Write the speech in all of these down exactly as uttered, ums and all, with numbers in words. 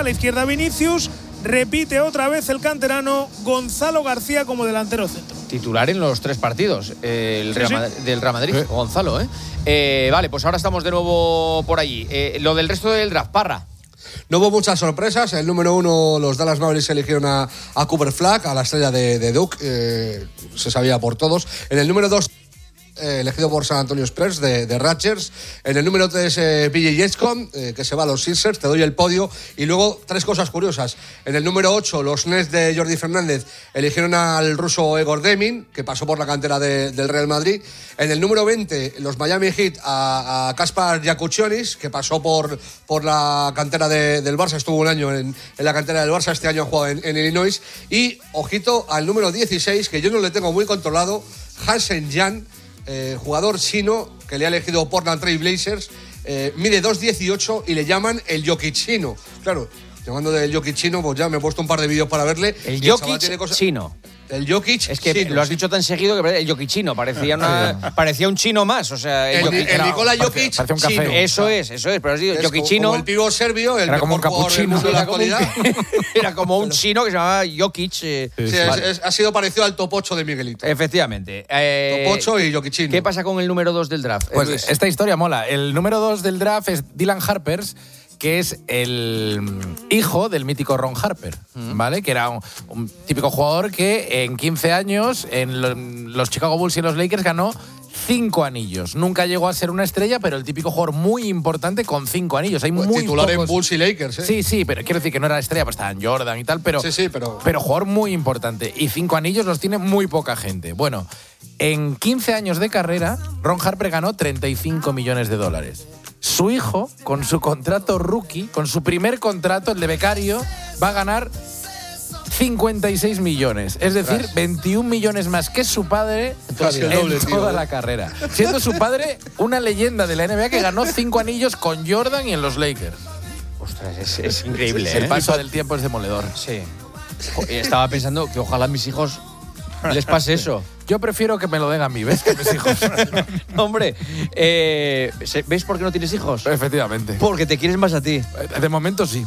a la izquierda Vinicius, repite otra vez el canterano Gonzalo García como delantero centro. Titular en los tres partidos eh, el Sí, Real sí. Madrid, del Real Madrid, Sí. Gonzalo. ¿eh? Eh, vale, pues ahora estamos de nuevo por allí. Eh, lo del resto del draft, Parra. No hubo muchas sorpresas. El número uno, los Dallas Mavericks eligieron a, a Cooper Flag, a la estrella de, de Duke. Eh, se sabía por todos. En el número dos, eh, elegido por San Antonio Spurs, de, de Rutgers. En el número tres, eh, B J Jetcom, eh, que se va a los Sixers. Te doy el podio. Y luego, tres cosas curiosas. En el número ocho, los Nets de Jordi Fernández eligieron al ruso Egor Demin, que pasó por la cantera de, del Real Madrid. En el número veinte, los Miami Heat a, a Kaspar Jakučionis, que pasó por, por la cantera de, del Barça, estuvo un año en, en la cantera del Barça, este año ha jugado en, en Illinois. Y, ojito, al número dieciséis, que yo no le tengo muy controlado, Hansen Jan, eh, jugador chino, que le ha elegido Portland Trail Blazers, eh, mide dos dieciocho y le llaman el Jokic chino. Claro, llamando del Jokic chino, pues ya me he puesto un par de vídeos para verle. El Y chaval Jokic tiene cosas- chino. El Jokic Es que chino. lo has dicho tan seguido que el Jokic chino parecía, una, parecía un chino más. O sea, el, El, Jokic- el Nikola Jokic parece un café. chino. Eso es, eso es. Pero has dicho Es Jokic como- chino. como el pivo serbio, el Era como mejor un jugador del capuchino. mundo de la Era como, un, actualidad. era como un chino que se llamaba Jokic. eh. Sí, Sí, es- Vale. es- ha sido parecido al Topocho de Miguelito. Efectivamente. Eh, Topocho y Jokic chino. ¿Qué pasa con el número dos del draft? Pues Eh, Luis? esta historia mola. El número dos del draft es Dylan Harpers, que es el hijo del mítico Ron Harper, ¿vale? Que era un, un típico jugador que en quince años en lo- los Chicago Bulls y en los Lakers ganó cinco anillos. Nunca llegó a ser una estrella, pero el típico jugador muy importante con cinco anillos. Hay Pues muy titular pocos... en Bulls y Lakers, ¿eh? Sí, sí, pero quiero decir que no era estrella, pues estaban Jordan y tal, pero, Sí, sí, pero- pero jugador muy importante. Y cinco anillos los tiene muy poca gente. Bueno, en quince años de carrera, Ron Harper ganó treinta y cinco millones de dólares. Su hijo, con su contrato rookie, con su primer contrato, el de becario, va a ganar cincuenta y seis millones. Es decir, Ostras. veintiún millones más que su padre Casi el doble, en tío, toda ¿eh? la carrera. Siendo su padre una leyenda de la N B A que ganó cinco anillos con Jordan y en los Lakers. Ostras, es, es increíble. El ¿eh? paso del tiempo es demoledor. Sí. Jo, Estaba pensando que ojalá a mis hijos les pase eso. Yo prefiero que me lo den a mí, ¿ves? Que a mis hijos. No, hombre, eh, ¿ves por qué no tienes hijos? Efectivamente. Porque te quieres más a ti. De momento sí.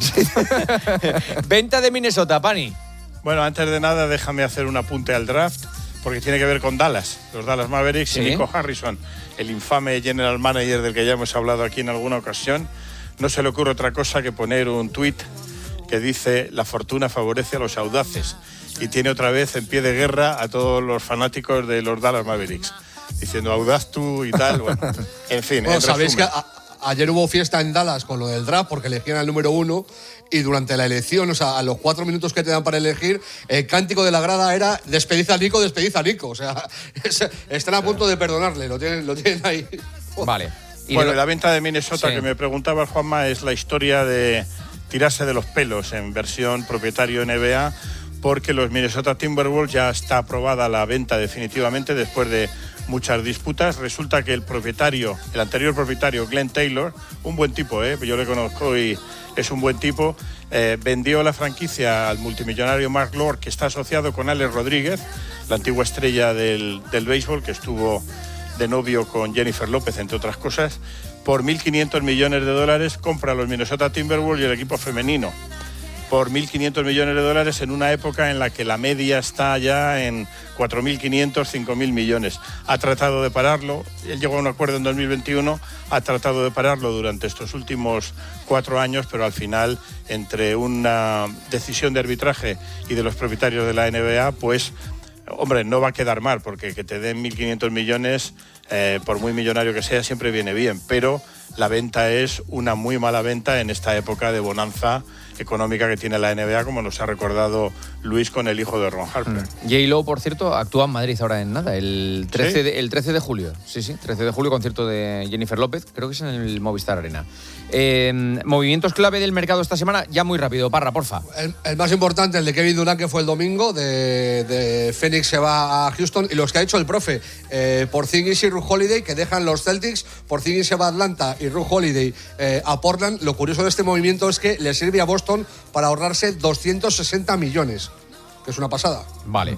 Venta de Minnesota, Pani. Bueno, antes de nada, déjame hacer un apunte al draft, porque tiene que ver con Dallas, los Dallas Mavericks Sí. y Nico Harrison, el infame general manager del que ya hemos hablado aquí en alguna ocasión. No se le ocurre otra cosa que poner un tuit que dice: la fortuna favorece a los audaces. Y tiene otra vez en pie de guerra a todos los fanáticos de los Dallas Mavericks, diciendo audaz tú y tal. Bueno, en fin, Bueno, en sabéis que resumen. a- ayer hubo fiesta en Dallas con lo del draft porque elegían al número uno y durante la elección, o sea, a los cuatro minutos que te dan para elegir, el cántico de la grada era despediza a Nico, despediza a Nico. O sea, es- están a punto de perdonarle, lo tienen, lo tienen ahí. Vale. Y Bueno, de- la venta de Minnesota Sí. que me preguntaba Juanma es la historia de tirarse de los pelos en versión propietario N B A, porque los Minnesota Timberwolves ya está aprobada la venta definitivamente después de muchas disputas. Resulta que el propietario, el anterior propietario, Glenn Taylor, un buen tipo, ¿eh? Yo le conozco y es un buen tipo, eh, vendió la franquicia al multimillonario Mark Lord, que está asociado con Alex Rodríguez, la antigua estrella del, del béisbol, que estuvo de novio con Jennifer López, entre otras cosas. Por mil quinientos millones de dólares compra a los Minnesota Timberwolves y el equipo femenino. Por mil quinientos millones de dólares en una época en la que la media está ya en cuatro mil quinientos, cinco mil millones. Ha tratado de pararlo, él llegó a un acuerdo en dos mil veintiuno, ha tratado de pararlo durante estos últimos cuatro años, pero al final, entre una decisión de arbitraje y de los propietarios de la N B A, pues, hombre, no va a quedar mal, porque que te den mil quinientos millones, eh, por muy millonario que sea, siempre viene bien, pero la venta es una muy mala venta en esta época de bonanza económica que tiene la N B A, como nos ha recordado Luis con el hijo de Ron Harper. J-Lo, por cierto, actúa en Madrid ahora en nada, el trece, ¿Sí? de, el trece de julio. Sí, sí, trece de julio, concierto de Jennifer López, creo que es en el Movistar Arena. Eh, movimientos clave del mercado esta semana, ya muy rápido, Parra, porfa. El, el más importante, el de Kevin Durant, que fue el domingo, de, de Phoenix se va a Houston, y los que ha hecho el profe, eh, Porzingis y Ru Holiday, que dejan los Celtics, Porzingis se va a Atlanta y Ru Holiday eh, a Portland. Lo curioso de este movimiento es que le sirve a Boston para ahorrarse doscientos sesenta millones, que es una pasada. Vale.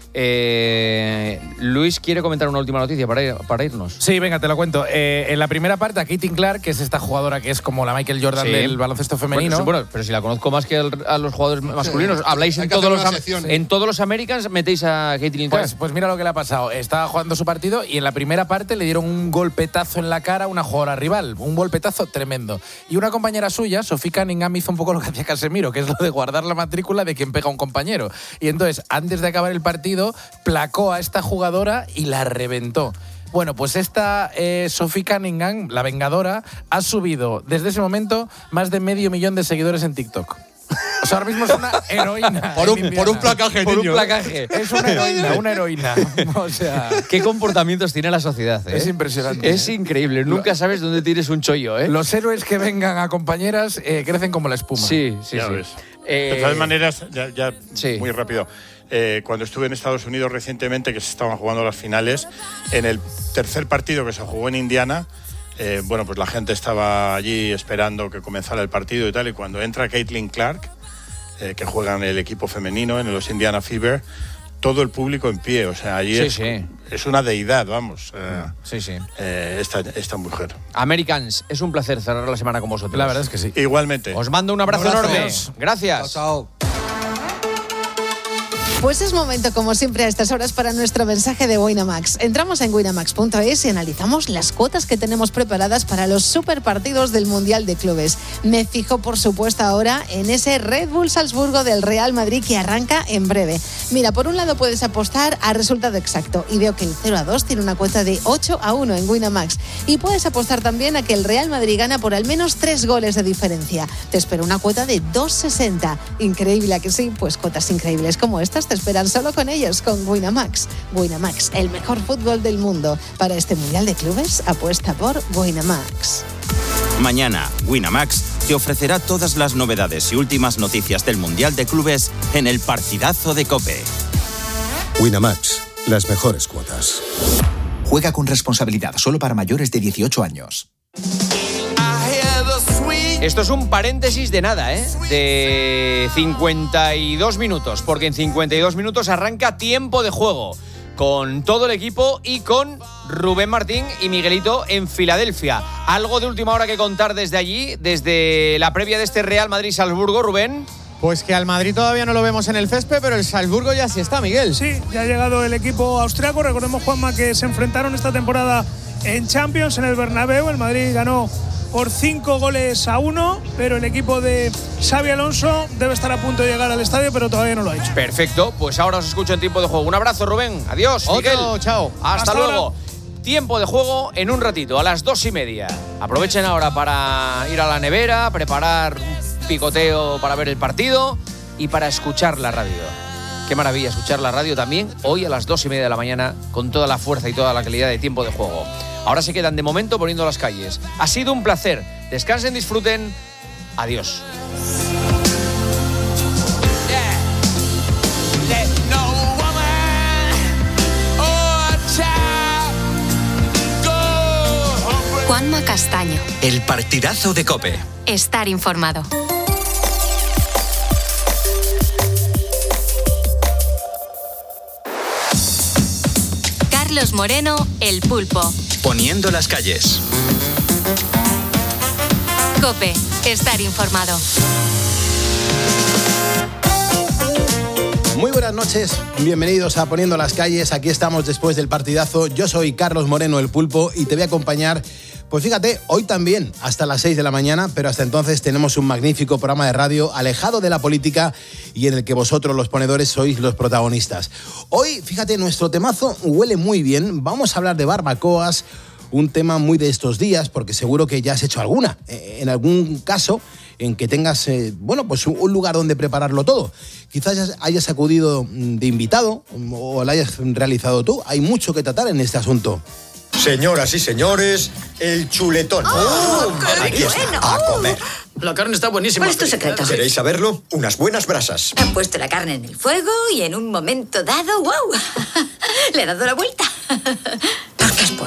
Eh, Luis quiere comentar una última noticia para, ir, para irnos. Sí, venga, te lo cuento. Eh, en la primera parte, a Caitlin Clark, que es esta jugadora que es como la Michael Jordan sí. del baloncesto femenino. Bueno, bueno, pero si la conozco más que el, a los jugadores masculinos. Sí, habláis en todos, los, en todos los Americans, metéis a Caitlin Clark. Pues, pues mira lo que le ha pasado. Estaba jugando su partido y en la primera parte le dieron un golpetazo en la cara a una jugadora rival. Un golpetazo tremendo. Y una compañera suya, Sophie Cunningham, hizo un poco lo que hacía Casemiro, que es lo de guardar la matrícula de quien pega a un compañero. Y entonces, antes de acabar el partido, placó a esta jugadora y la reventó. Bueno, pues esta eh, Sophie Cunningham, la vengadora, ha subido desde ese momento más de medio millón de seguidores en TikTok. O sea, ahora mismo es una heroína. Por un, por un placaje, Por niño. un placaje. Es una heroína, una heroína. O sea, qué comportamientos tiene la sociedad, ¿eh? Es impresionante. Es increíble. Nunca sabes dónde tienes un chollo, ¿eh? Los héroes que vengan a compañeras eh, crecen como la espuma. Sí, sí, ya sí. Ves. Eh, de todas maneras, ya, ya sí. muy rápido. Eh, cuando estuve en Estados Unidos recientemente, que se estaban jugando las finales, en el tercer partido que se jugó en Indiana, eh, bueno, pues la gente estaba allí esperando que comenzara el partido y tal, y cuando entra Caitlin Clark, eh, que juega en el equipo femenino, en los Indiana Fever, todo el público en pie, o sea, allí sí, es, sí. es una deidad, vamos, eh, sí, sí. Eh, esta, esta mujer. Americans, es un placer cerrar la semana con vosotros. La verdad es que sí. Igualmente. Os mando un abrazo, Un abrazo. enorme. Gracias. Chao, chao. Pues es momento, como siempre, a estas horas para nuestro mensaje de Winamax. Entramos en winamax punto es y analizamos las cuotas que tenemos preparadas para los superpartidos del Mundial de Clubes. Me fijo, por supuesto, ahora en ese Red Bull Salzburgo del Real Madrid que arranca en breve. Mira, por un lado puedes apostar al resultado exacto y veo que el cero a dos tiene una cuota de ocho a uno en Winamax. Y puedes apostar también a que el Real Madrid gana por al menos tres goles de diferencia. Te espero una cuota de dos sesenta. Increíble, ¿a que sí? Pues cuotas increíbles como estas te esperan solo con ellos, con Winamax. Winamax, el mejor fútbol del mundo. Para este Mundial de Clubes, apuesta por Winamax. Mañana, Winamax te ofrecerá todas las novedades y últimas noticias del Mundial de Clubes en el partidazo de COPE. Winamax, las mejores cuotas. Juega con responsabilidad, solo para mayores de dieciocho años. Esto es un paréntesis de nada, ¿eh? De cincuenta y dos minutos, porque en cincuenta y dos minutos arranca tiempo de juego con todo el equipo y con Rubén Martín y Miguelito en Filadelfia. ¿Algo de última hora que contar desde allí, desde la previa de este Real Madrid-Salzburgo, Rubén? Pues que al Madrid todavía no lo vemos en el césped, pero el Salzburgo ya sí está, Miguel. Sí, ya ha llegado el equipo austriaco. Recordemos, Juanma, que se enfrentaron esta temporada en Champions en el Bernabéu. El Madrid ganó por cinco goles a uno, pero el equipo de Xabi Alonso debe estar a punto de llegar al estadio, pero todavía no lo ha hecho. Perfecto, pues ahora os escucho en tiempo de juego. Un abrazo, Rubén. Adiós, Otro, Miguel. chao. Hasta, Hasta luego. ahora. Tiempo de juego en un ratito, a las dos y media. Aprovechen ahora para ir a la nevera, preparar un picoteo para ver el partido y para escuchar la radio. Qué maravilla escuchar la radio también hoy a las dos y media de la mañana con toda la fuerza y toda la calidad de tiempo de juego. Ahora se quedan de momento poniendo las calles. Ha sido un placer. Descansen, disfruten. Adiós. Juanma Castaño. El partidazo de COPE. Estar informado. Carlos Moreno, El Pulpo. Poniendo las calles. COPE. Estar informado. Muy buenas noches, bienvenidos a Poniendo las calles. Aquí estamos después del partidazo. Yo soy Carlos Moreno, El Pulpo, y te voy a acompañar, pues fíjate, hoy también hasta las seis de la mañana, pero hasta entonces tenemos un magnífico programa de radio alejado de la política y en el que vosotros, los ponedores, sois los protagonistas. Hoy, fíjate, nuestro temazo huele muy bien. Vamos a hablar de barbacoas, un tema muy de estos días, porque seguro que ya has hecho alguna. En algún caso en que tengas, eh, bueno, pues un lugar donde prepararlo todo. Quizás hayas acudido de invitado o lo hayas realizado tú. Hay mucho que tratar en este asunto. Señoras y señores, el chuletón. ¡Oh, qué Aquí está, bueno! a comer. La carne está buenísima. ¿Cuál es tu secreto? ¿Queréis saberlo? Unas buenas brasas. Han puesto la carne en el fuego y en un momento dado, ¡wow! Le ha dado la vuelta. ¿Por qué es bueno?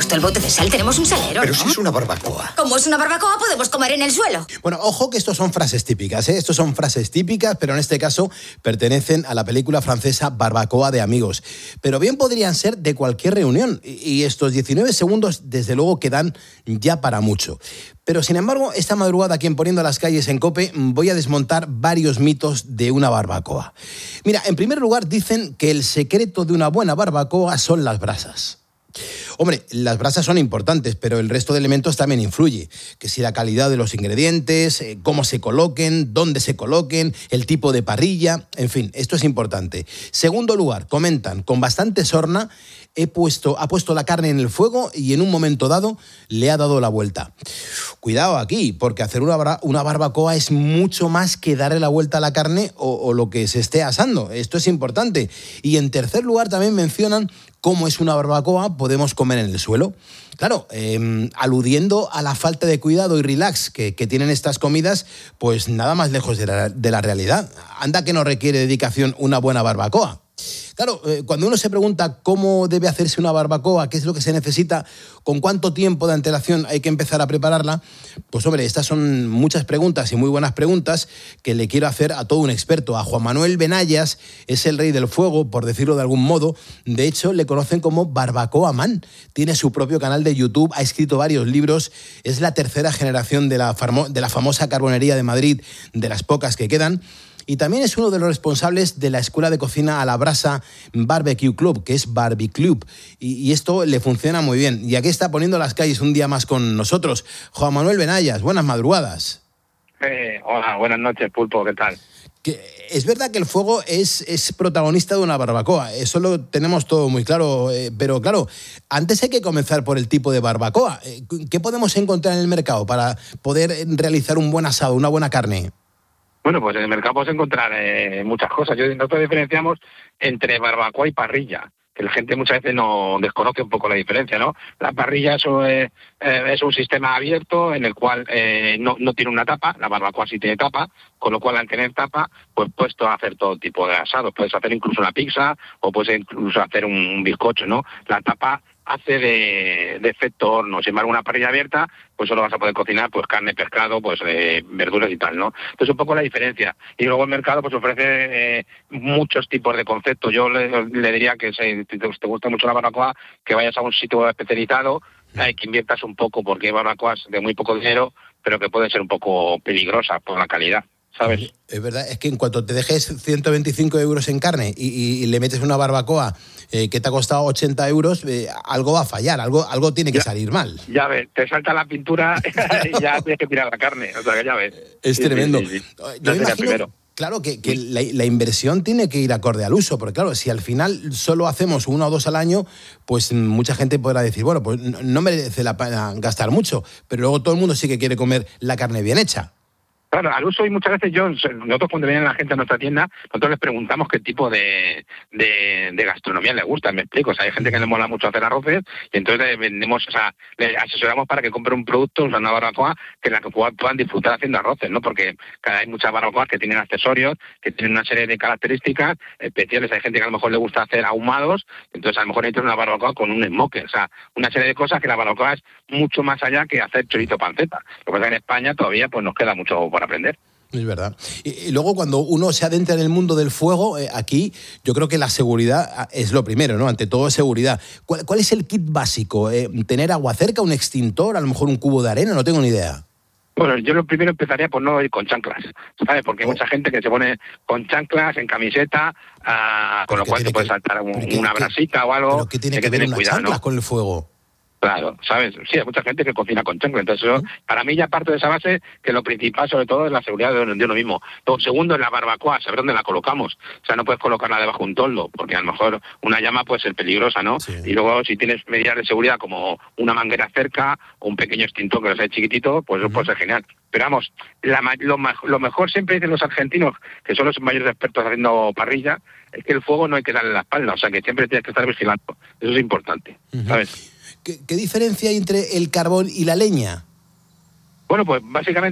puesto el bote de sal? Tenemos un salero, Pero ¿no? si es una barbacoa. Como es una barbacoa, podemos comer en el suelo. Bueno, ojo que estos son frases típicas, ¿eh? Estos son frases típicas, pero en este caso pertenecen a la película francesa Barbacoa de amigos. Pero bien podrían ser de cualquier reunión. Y estos diecinueve segundos, desde luego, que dan ya para mucho. Pero, sin embargo, esta madrugada aquí en Poniendo las Calles en COPE voy a desmontar varios mitos de una barbacoa. Mira, en primer lugar dicen que el secreto de una buena barbacoa son las brasas. Hombre, las brasas son importantes, pero el resto de elementos también influye. Que si la calidad de los ingredientes, eh, cómo se coloquen, dónde se coloquen, el tipo de parrilla, en fin, esto es importante. Segundo lugar, comentan, con bastante sorna, he puesto, ha puesto la carne en el fuego y en un momento dado le ha dado la vuelta. Cuidado aquí, porque hacer una, bar- una barbacoa es mucho más que darle la vuelta a la carne o, o lo que se esté asando. Esto es importante. Y en tercer lugar también mencionan cómo es una barbacoa, podemos comer en el suelo. Claro, eh, aludiendo a la falta de cuidado y relax que, que tienen estas comidas, pues nada más lejos de la, de la realidad. Anda que no requiere dedicación una buena barbacoa. Claro, eh, cuando uno se pregunta cómo debe hacerse una barbacoa, qué es lo que se necesita, con cuánto tiempo de antelación hay que empezar a prepararla, pues hombre, estas son muchas preguntas y muy buenas preguntas que le quiero hacer a todo un experto. A Juan Manuel Benayas, es el rey del fuego, por decirlo de algún modo. De hecho, le conocen como Barbacoa Man. Tiene su propio canal de YouTube, ha escrito varios libros, es la tercera generación de la, famo- de la famosa carbonería de Madrid, de las pocas que quedan. Y también es uno de los responsables de la Escuela de Cocina a la Brasa Barbecue Club, que es Barbiclub. Y, y esto le funciona muy bien. Y aquí está Poniendo las Calles un día más con nosotros. Juan Manuel Benayas, buenas madrugadas. Eh, hola, buenas noches, Pulpo, ¿qué tal? Que es verdad que el fuego es, es protagonista de una barbacoa, eso lo tenemos todo muy claro, eh, pero claro, antes hay que comenzar por el tipo de barbacoa. Eh, ¿Qué podemos encontrar en el mercado para poder realizar un buen asado, una buena carne? Bueno, pues en el mercado puedes encontrar eh, muchas cosas. Yo, nosotros diferenciamos entre barbacoa y parrilla, que la gente muchas veces no desconoce un poco la diferencia, ¿no? La parrilla eso, eh, eh, es un sistema abierto en el cual eh, no, no tiene una tapa, la barbacoa sí tiene tapa, con lo cual al tener tapa, pues puedes hacer todo tipo de asados. Puedes hacer incluso una pizza o puedes incluso hacer un, un bizcocho, ¿no? La tapa hace de, de efecto horno. Sin embargo, una parrilla abierta, pues solo vas a poder cocinar pues carne, pescado, pues eh, verduras y tal, ¿no? Entonces, un poco la diferencia. Y luego el mercado pues ofrece eh, muchos tipos de conceptos. Yo le, le diría que si te, te gusta mucho la barbacoa, que vayas a un sitio especializado, eh, que inviertas un poco, porque hay barbacoas de muy poco dinero, pero que pueden ser un poco peligrosas por la calidad, ¿sabes? Es verdad, es que en cuanto te dejes ciento veinticinco euros en carne y, y, y le metes una barbacoa eh, que te ha costado ochenta euros, eh, algo va a fallar, algo, algo tiene que ya, salir mal. Ya ves, te salta la pintura y ya tienes que tirar la carne, o sea que ya ves. Es sí, tremendo. Sí, sí, sí. Yo me imagino, claro, que, que la, la inversión tiene que ir acorde al uso, porque claro, si al final solo hacemos uno o dos al año, pues mucha gente podrá decir, bueno, pues no, no merece la pena gastar mucho, pero luego todo el mundo sí que quiere comer la carne bien hecha. Claro, al uso, y muchas veces yo, nosotros cuando viene la gente a nuestra tienda, nosotros les preguntamos qué tipo de, de, de gastronomía les gusta, me explico. O sea, hay gente que le mola mucho hacer arroces y entonces le vendemos, o sea, le asesoramos para que compre un producto, o sea, una barbacoa, que en la que puedan disfrutar haciendo arroces, ¿no? Porque hay muchas barbacoas que tienen accesorios, que tienen una serie de características especiales. Hay gente que a lo mejor le gusta hacer ahumados, entonces a lo mejor necesitas una barbacoa con un smoker, o sea, una serie de cosas que la barbacoa es mucho más allá que hacer chorizo panceta. Lo que pasa es que en España todavía pues nos queda mucho por aprender. Es verdad. Y, y luego cuando uno se adentra en el mundo del fuego, eh, aquí yo creo que la seguridad es lo primero, ¿no? Ante todo seguridad. ¿Cuál, cuál es el kit básico? Eh, ¿Tener agua cerca, un extintor, a lo mejor un cubo de arena? No tengo ni idea. Bueno, yo lo primero empezaría por no ir con chanclas, ¿sabes? Porque hay mucha gente que se pone con chanclas, en camiseta, uh, con lo cual te puede saltar un, una brasita o algo. ¿Pero qué tiene que, que ver unas cuidado, chanclas ¿no? con el fuego? Claro, ¿sabes? Sí, hay mucha gente que cocina con chancla. Entonces, yo, para mí ya parto de esa base que lo principal, sobre todo, es la seguridad de, de uno mismo. Lo segundo es la barbacoa, saber dónde la colocamos. O sea, no puedes colocarla debajo de un toldo, porque a lo mejor una llama puede ser peligrosa, ¿no? Sí. Y luego, si tienes medidas de seguridad como una manguera cerca o un pequeño extintor que sea chiquitito, pues eso uh-huh. puede ser genial. Pero vamos, la, lo, lo mejor siempre dicen los argentinos, que son los mayores expertos haciendo parrilla, es que el fuego no hay que darle la espalda. O sea, que siempre tienes que estar vigilando. Eso es importante, uh-huh. ¿sabes? ¿Qué, ¿Qué diferencia hay entre el carbón y la leña? Bueno, pues básicamente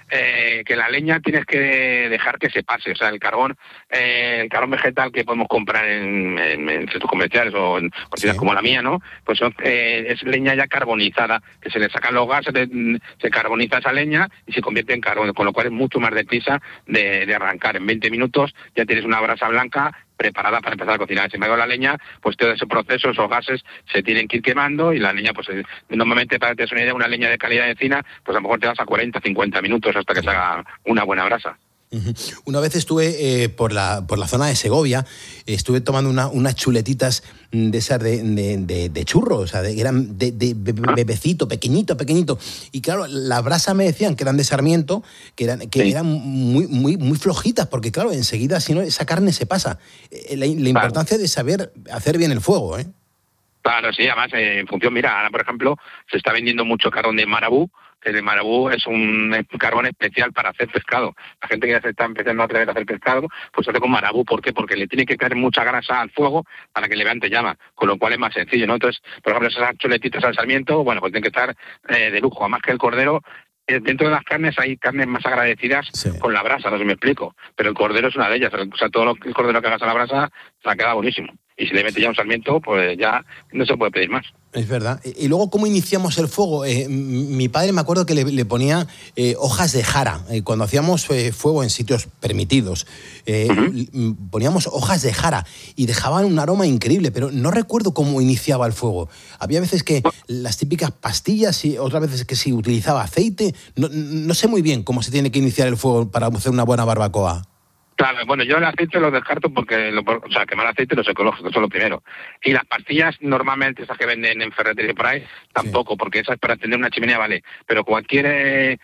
eh, que la leña tienes que dejar que se pase. O sea, el carbón eh, el carbón vegetal que podemos comprar en, en, en centros comerciales o en cocinas sí. como la mía, ¿no? Pues eh, es leña ya carbonizada, que se le sacan los gases, de, se carboniza esa leña y se convierte en carbón, con lo cual es mucho más deprisa de, de arrancar. En veinte minutos ya tienes una brasa blanca preparada para empezar a cocinar. Sin embargo, la leña, pues todo ese proceso, esos gases se tienen que ir quemando y la leña, pues normalmente, para que te des una idea, una leña de calidad de encina, pues a lo mejor te vas a cuarenta, cincuenta minutos hasta que se haga una buena brasa. Una vez estuve eh, por la por la zona de Segovia, estuve tomando una, unas chuletitas de esas de, de, de, de churro, o sea, de, eran de, de bebecito, pequeñito, pequeñito. Y claro, la brasa me decían que eran de sarmiento, que eran, que sí. eran muy, muy, muy flojitas, porque claro, enseguida, si no, esa carne se pasa. La, la importancia claro. de saber hacer bien el fuego, ¿eh? Claro, sí, además, eh, en función, mira, ahora, por ejemplo, se está vendiendo mucho carbón de marabú, que el marabú es un carbón especial para hacer pescado. La gente que ya se está empezando a atrever a hacer pescado, pues hace con marabú. ¿Por qué? Porque le tiene que caer mucha grasa al fuego para que levante llama, con lo cual es más sencillo, ¿no? Entonces, por ejemplo, esas chuletitas al sarmiento, bueno, pues tienen que estar eh, de lujo. Además que el cordero, eh, dentro de las carnes hay carnes más agradecidas sí. con la brasa, no sé si me explico, pero el cordero es una de ellas. O sea, todo lo que el cordero que hagas a la brasa se ha quedado buenísimo. Y si le mete ya un sarmiento, pues ya no se puede pedir más. Es verdad. Y luego, ¿cómo iniciamos el fuego? Eh, mi padre me acuerdo que le, le ponía eh, hojas de jara. Eh, cuando hacíamos eh, fuego en sitios permitidos, eh, uh-huh. poníamos hojas de jara y dejaban un aroma increíble, pero no recuerdo cómo iniciaba el fuego. Había veces que las típicas pastillas y otras veces que se utilizaba aceite. No, no sé muy bien cómo se tiene que iniciar el fuego para hacer una buena barbacoa. Claro, bueno, yo el aceite lo descarto porque, lo, o sea, quemar aceite los ecológicos, eso es lo primero. Y las pastillas, normalmente esas que venden en ferretería por ahí, tampoco, sí. porque esas para encender una chimenea vale. Pero cualquier eh,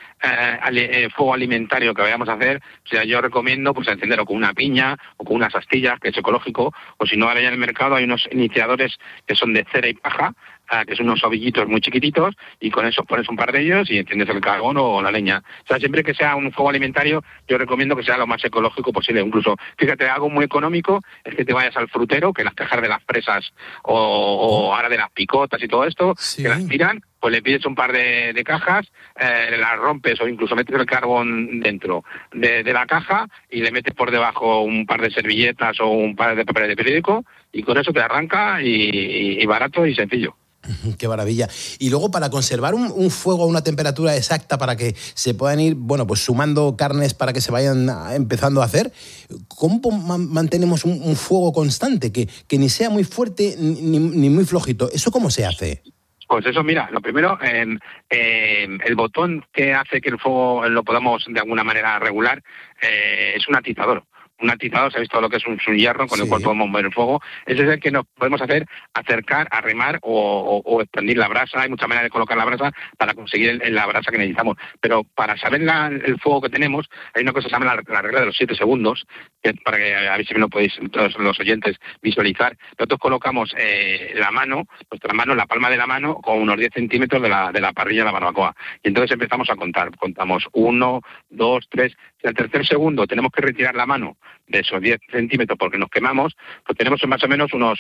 eh, fuego alimentario que vayamos a hacer, o sea, yo recomiendo pues encenderlo con una piña o con unas astillas, que es ecológico, o si no, ahora ya en el mercado hay unos iniciadores que son de cera y paja, que son unos ovillitos muy chiquititos, y con eso pones un par de ellos y enciendes el carbón o la leña. O sea, siempre que sea un fuego alimentario, yo recomiendo que sea lo más ecológico posible. Incluso, fíjate, algo muy económico es que te vayas al frutero, que las cajas de las fresas o, o ahora de las picotas y todo esto, sí. que las tiran, pues le pides un par de, de cajas, eh, las rompes o incluso metes el carbón dentro de, de la caja y le metes por debajo un par de servilletas o un par de papeles de periódico y con eso te arranca y, y, y barato y sencillo. Qué maravilla. Y luego, para conservar un, un fuego a una temperatura exacta para que se puedan ir, bueno, pues sumando carnes para que se vayan empezando a hacer, ¿cómo mantenemos un, un fuego constante? Que, que ni sea muy fuerte ni, ni muy flojito. ¿Eso cómo se hace? Pues eso, mira, lo primero, eh, eh, el botón que hace que el fuego lo podamos de alguna manera regular eh, es un atizador. Un atizador, se ha visto lo que es un, un hierro con sí. el cual podemos mover el fuego. Ese es el que nos podemos hacer acercar, arrimar o, o, o expandir la brasa. Hay muchas maneras de colocar la brasa para conseguir el, el, la brasa que necesitamos. Pero para saber la, el fuego que tenemos, hay una cosa que se llama la, la regla de los siete segundos, que para que a ver si me lo podéis todos los oyentes visualizar. Nosotros colocamos eh, la mano, nuestra mano, la palma de la mano, con unos diez centímetros de la, de la parrilla de la barbacoa. Y entonces empezamos a contar. Contamos uno, dos, tres. Si al tercer segundo tenemos que retirar la mano de esos diez centímetros porque nos quemamos, pues tenemos más o menos unos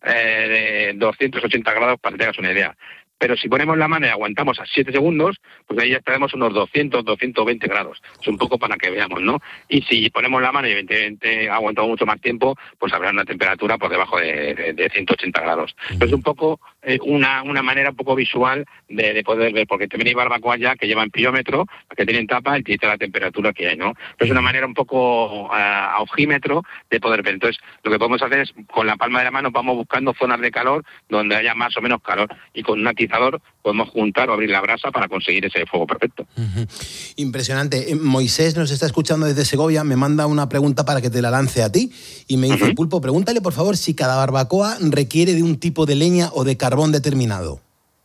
eh, doscientos ochenta grados para que tengas una idea. Pero si ponemos la mano y aguantamos a siete segundos, pues ahí ya estaremos unos doscientos, doscientos veinte grados. Es un poco para que veamos, ¿no? Y si ponemos la mano y evidentemente aguantamos mucho más tiempo, pues habrá una temperatura por debajo de, de, de ciento ochenta grados. Pero es un poco eh, una, una manera un poco visual de, de poder ver, porque también hay barbacoas ya que llevan piómetro, que tienen tapa y te dice la temperatura que hay, ¿no? Pero es una manera un poco uh, a ojímetro de poder ver. Entonces, lo que podemos hacer es, con la palma de la mano, vamos buscando zonas de calor donde haya más o menos calor, y con una podemos juntar o abrir la brasa para conseguir ese fuego perfecto. Uh-huh. Impresionante. Moisés nos está escuchando desde Segovia, me manda una pregunta para que te la lance a ti y me dice, uh-huh. Pulpo, pregúntale por favor si cada barbacoa requiere de un tipo de leña o de carbón determinado.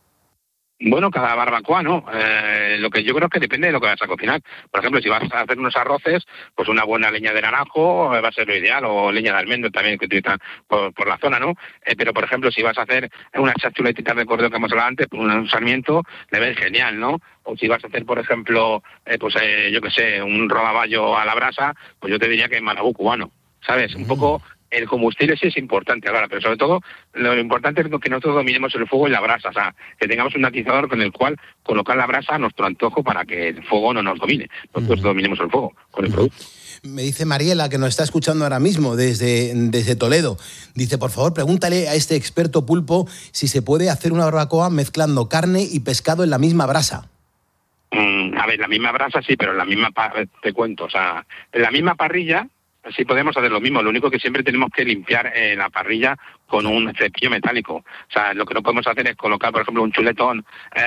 Bueno, cada barbacoa, ¿no? Eh, lo que yo creo que depende de lo que vas a cocinar. Por ejemplo, si vas a hacer unos arroces, pues una buena leña de naranjo va a ser lo ideal, o leña de almendro también que utilizan por, por la zona, ¿no? Eh, pero, por ejemplo, si vas a hacer unas chuletitas de cordero que hemos hablado antes, pues un sarmiento le ves genial, ¿no? O si vas a hacer, por ejemplo, eh, pues eh, yo qué sé, un rodaballo a la brasa, pues yo te diría que marabú cubano, ¿sabes? Un poco el combustible sí es importante ahora, pero sobre todo lo importante es que nosotros dominemos el fuego y la brasa, o sea, que tengamos un atizador con el cual colocar la brasa a nuestro antojo para que el fuego no nos domine. Nosotros uh-huh. dominemos el fuego con el uh-huh. producto. Me dice Mariela, que nos está escuchando ahora mismo desde, desde Toledo. Dice, por favor, pregúntale a este experto pulpo si se puede hacer una barbacoa mezclando carne y pescado en la misma brasa. Mm, a ver, la misma brasa sí, pero en la misma, pa- te cuento, o sea, en la misma parrilla sí podemos hacer lo mismo, lo único que siempre tenemos que limpiar eh, la parrilla con un cepillo metálico. O sea, lo que no podemos hacer es colocar, por ejemplo, un chuletón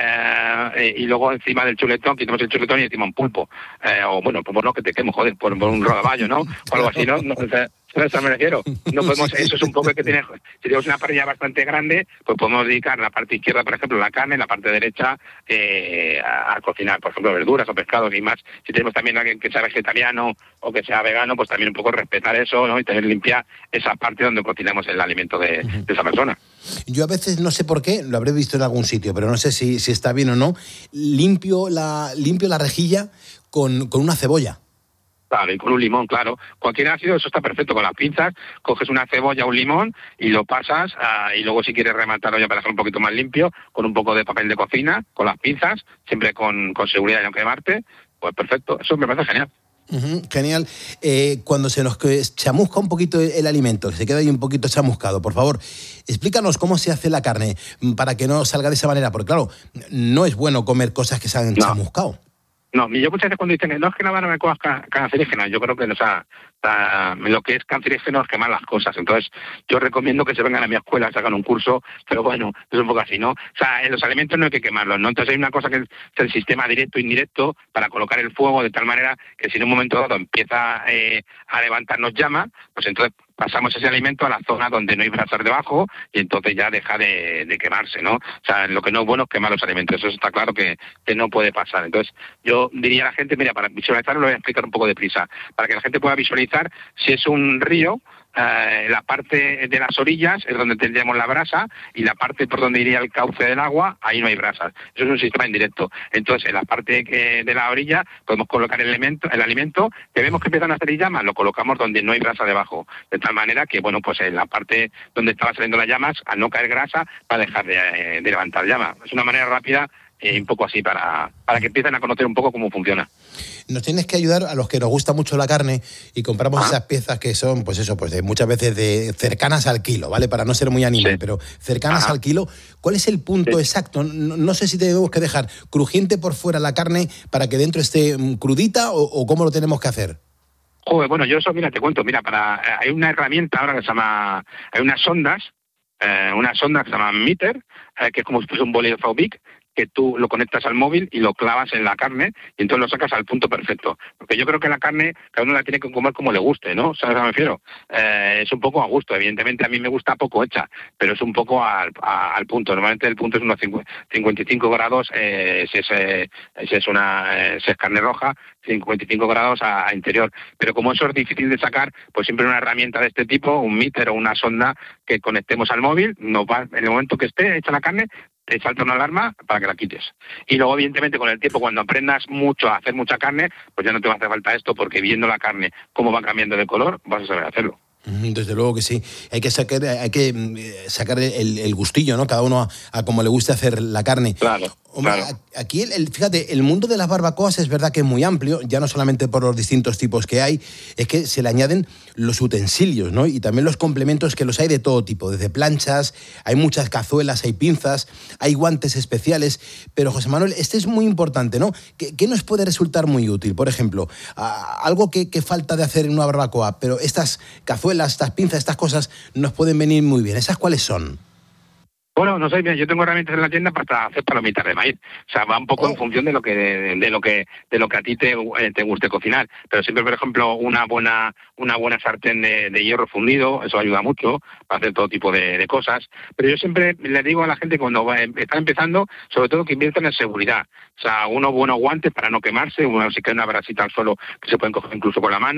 eh, eh, y luego encima del chuletón quitamos el chuletón y encima un pulpo. Eh, o bueno, pues no que te quemo, joder, por, por un rodaballo, ¿no? O algo así, ¿no? no o sea, a eso me refiero. No podemos, eso es un poco que tiene, si tenemos una parrilla bastante grande, pues podemos dedicar la parte izquierda, por ejemplo, la carne, la parte derecha eh, a, a cocinar, por ejemplo, verduras o pescados y más. Si tenemos también alguien que sea vegetariano o que sea vegano, pues también un poco respetar eso, ¿no? Y tener limpia esa parte donde cocinamos el alimento de, de esa persona. Yo a veces, no sé por qué, lo habré visto en algún sitio, pero no sé si, si está bien o no, limpio la, limpio la rejilla con, con una cebolla. Claro, y con un limón, claro. Cualquier ácido, eso está perfecto. Con las pinzas, coges una cebolla, un limón y lo pasas. Uh, y luego, si quieres rematarlo ya para dejarlo un poquito más limpio, con un poco de papel de cocina, con las pinzas, siempre con, con seguridad y no quemarte, pues perfecto. Eso me parece genial. Uh-huh, genial. Eh, cuando se nos chamusca un poquito el alimento, se queda ahí un poquito chamuscado, por favor, explícanos cómo se hace la carne para que no salga de esa manera. Porque, claro, no es bueno comer cosas que se han no. chamuscado. No, yo muchas veces cuando dicen que no es que nada no me cojas ca- cancerígenas, yo creo que o sea, uh, lo que es cancerígeno es quemar las cosas. Entonces, yo recomiendo que se vengan a mi escuela, se hagan un curso, pero bueno, es un poco así, ¿no? O sea, en los alimentos no hay que quemarlos, ¿no? Entonces hay una cosa que es el sistema directo e indirecto para colocar el fuego de tal manera que si en un momento dado empieza eh, a levantarnos llama, pues entonces pasamos ese alimento a la zona donde no hay brasas debajo y entonces ya deja de, de quemarse, ¿no? O sea, lo que no es bueno es quemar los alimentos, eso está claro que, que no puede pasar. Entonces, yo diría a la gente, mira, para visualizarlo lo voy a explicar un poco deprisa, para que la gente pueda visualizar si es un río, eh, la parte de las orillas es donde tendríamos la brasa y la parte por donde iría el cauce del agua, ahí no hay brasas. Eso es un sistema indirecto. Entonces, en la parte que, de la orilla podemos colocar el, elemento, el alimento, que vemos que empiezan a salir llamas, lo colocamos donde no hay brasa debajo. De tal manera que, bueno, pues en la parte donde estaba saliendo las llamas, al no caer grasa, va a dejar de, de levantar llamas. Es una manera rápida y un poco así para, para que empiecen a conocer un poco cómo funciona. Nos tienes que ayudar a los que nos gusta mucho la carne y compramos ¿Ah? esas piezas que son, pues eso, pues de muchas veces de cercanas al kilo, ¿vale? Para no ser muy animal, sí. pero cercanas Ajá. al kilo. ¿Cuál es el punto sí. exacto? No, no sé si tenemos que dejar crujiente por fuera la carne para que dentro esté crudita o, o cómo lo tenemos que hacer. Joder, bueno, yo eso, mira, te cuento, mira, para hay una herramienta ahora que se llama, hay unas sondas, eh, unas sondas que se llaman meter, eh, que es como si fuese un bolígrafo Bic, que tú lo conectas al móvil y lo clavas en la carne y entonces lo sacas al punto perfecto. Porque yo creo que la carne cada uno la tiene que comer como le guste, ¿no? ¿Sabes a qué me refiero? Eh, es un poco a gusto. Evidentemente a mí me gusta poco hecha, pero es un poco al, a, al punto. Normalmente el punto es unos cincuenta y cinco grados eh, si, es, eh, si, es una, eh, si es carne roja, cincuenta y cinco grados a, a interior. Pero como eso es difícil de sacar, pues siempre una herramienta de este tipo, un meter o una sonda que conectemos al móvil, nos va, en el momento que esté hecha la carne, te salta una alarma para que la quites. Y luego, evidentemente, con el tiempo, cuando aprendas mucho a hacer mucha carne, pues ya no te va a hacer falta esto, porque viendo la carne cómo va cambiando de color, vas a saber hacerlo. Desde luego que sí. Hay que sacar, hay que sacar el, el gustillo, ¿no? Cada uno a, a como le guste hacer la carne. Claro. Hombre, claro. Aquí, el, el, fíjate, el mundo de las barbacoas es verdad que es muy amplio, ya no solamente por los distintos tipos que hay, es que se le añaden los utensilios, ¿no? Y también los complementos, que los hay de todo tipo, desde planchas, hay muchas cazuelas, hay pinzas, hay guantes especiales, pero José Manuel, este es muy importante, ¿no? ¿Qué, qué nos puede resultar muy útil? Por ejemplo, a, algo que, que falta de hacer en una barbacoa, pero estas cazuelas, estas pinzas, estas cosas nos pueden venir muy bien. ¿Esas cuáles son? Bueno, no sé, mira, yo tengo herramientas en la tienda para hacer palomitas de maíz. O sea, va un poco oh. en función de lo que de, de lo que de lo que a ti te, te guste cocinar. Pero siempre, por ejemplo, una buena una buena sartén de, de hierro fundido, eso ayuda mucho para hacer todo tipo de, de cosas. Pero yo siempre le digo a la gente cuando va, está empezando, sobre todo que inviertan en seguridad. O sea, unos buenos guantes para no quemarse, uno si cae una brasita al suelo que se pueden coger incluso con la mano.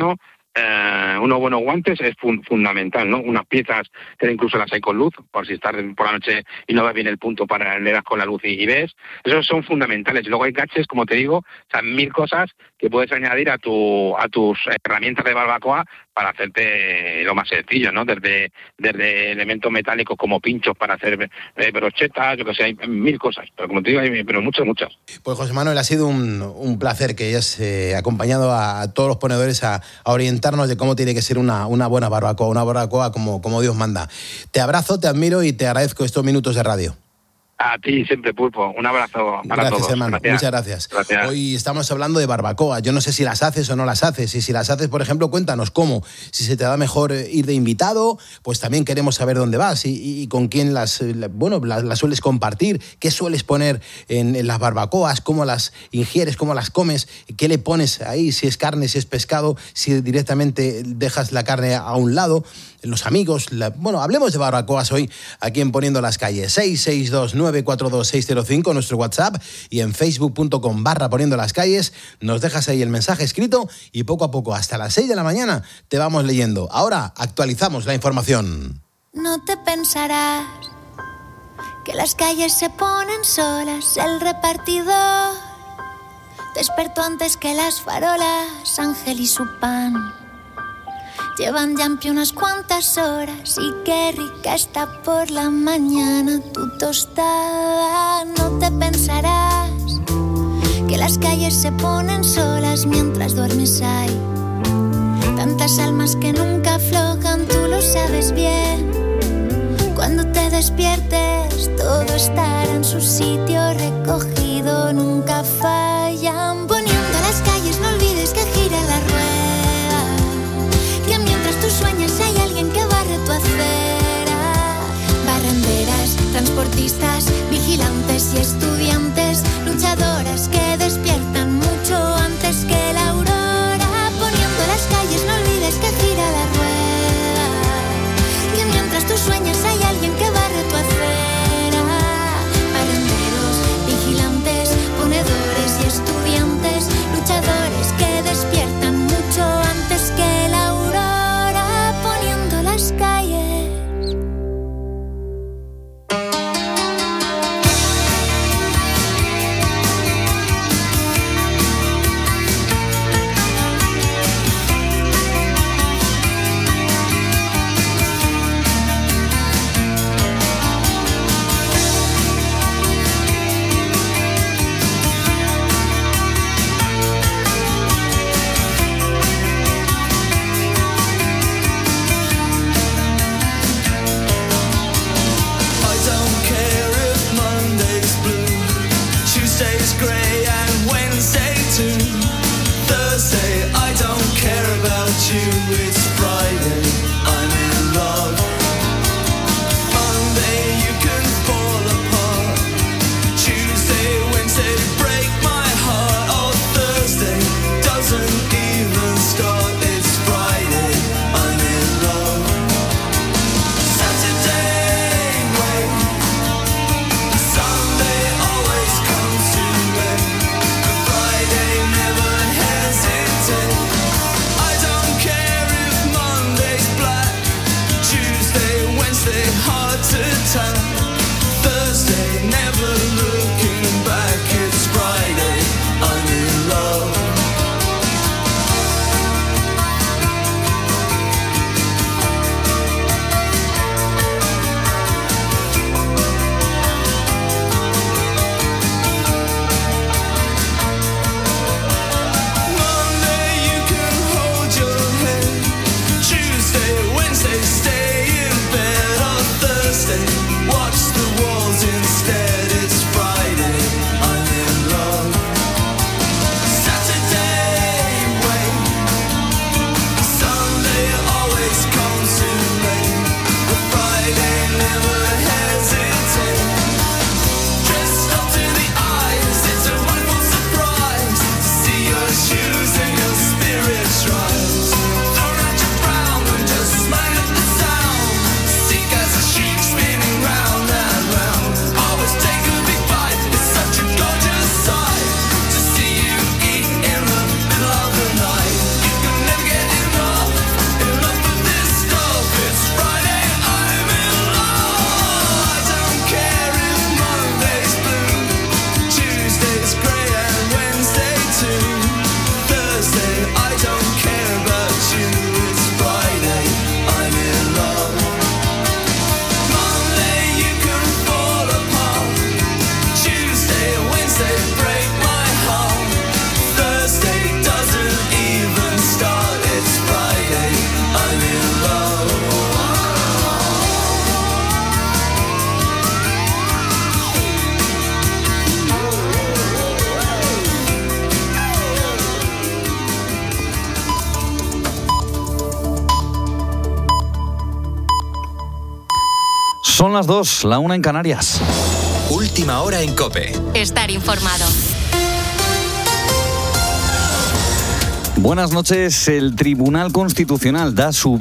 eh, unos buenos guantes es fun- fundamental, ¿no? Unas piezas, que incluso las hay con luz, por si estás por la noche y no ves bien el punto, para le das con la luz y, y ves. Esos son fundamentales. Luego hay gadgets, como te digo, o sea, mil cosas que puedes añadir a tu a tus herramientas de barbacoa para hacerte lo más sencillo, ¿no? Desde, desde elementos metálicos como pinchos para hacer eh, brochetas, yo que sé, hay mil cosas. Pero como te digo, hay pero muchas, muchas. Pues José Manuel, ha sido un, un placer que hayas eh, acompañado a, a todos los ponedores a, a orientarnos de cómo tiene que ser una, una buena barbacoa, una barbacoa como, como Dios manda. Te abrazo, te admiro y te agradezco estos minutos de radio. A ti siempre, Pulpo. Un abrazo para gracias, todos. hermano. Gracias. Muchas gracias. Gracias. Hoy estamos hablando de barbacoa. Yo no sé si las haces o no las haces. Y si las haces, por ejemplo, cuéntanos cómo. Si se te da mejor ir de invitado, pues también queremos saber dónde vas y, y, y con quién las, bueno, las, las sueles compartir. ¿Qué sueles poner en, en las barbacoas? ¿Cómo las ingieres? ¿Cómo las comes? ¿Qué le pones ahí? Si es carne, si es pescado, si directamente dejas la carne a un lado. Los amigos, la, bueno, hablemos de barbacoas hoy aquí en Poniendo las Calles. seis seis dos nueve cuatro dos seis cero cinco, nuestro WhatsApp, y en facebook punto com barra Poniendo las Calles nos dejas ahí el mensaje escrito y poco a poco, hasta las seis de la mañana, te vamos leyendo. Ahora actualizamos la información. No te pensarás que las calles se ponen solas, el repartidor despertó antes que las farolas, Ángel y su pan. Llevan ya en pie unas cuantas horas y qué rica está por la mañana tu tostada. No te pensarás que las calles se ponen solas mientras duermes hay tantas almas que nunca aflojan, tú lo sabes bien. Cuando te despiertes todo estará en su sitio recogido, nunca fallan. Poniendo las calles no olvides que gira la rueda, que mientras tú sueñas hay alguien que barre tu acera. Barrenderas, transportistas, vigilantes y estudiantes, luchadoras que despiertan mucho antes que la aurora. Poniendo las calles no olvides que gira la rueda, que mientras tú sueñas hay alguien que barre tu acera. Barrenderos, vigilantes, ponedores y estudiantes, luchadores que despiertan mucho antes que la aurora. Poniendo las calles. Watch Son las dos, la una en Canarias. Última hora en COPE. Estar informado. Buenas noches. El Tribunal Constitucional da su